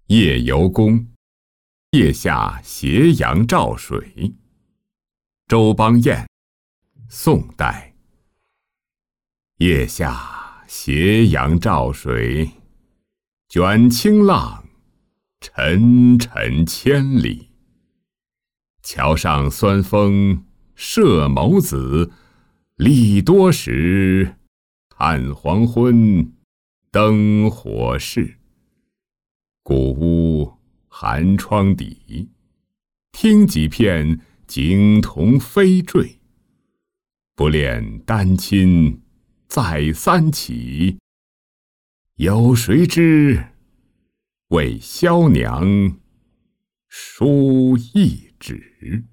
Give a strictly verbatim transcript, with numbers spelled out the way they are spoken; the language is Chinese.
夜游宫，夜下斜阳照水。周邦彦，宋代。夜下斜阳照水，卷清浪，沉沉千里。桥上酸风射眸子，力多时，看黄昏，灯火逝。古屋寒窗底，听几片惊桐飞坠。不恋丹青再三起，有谁知为萧娘书一纸。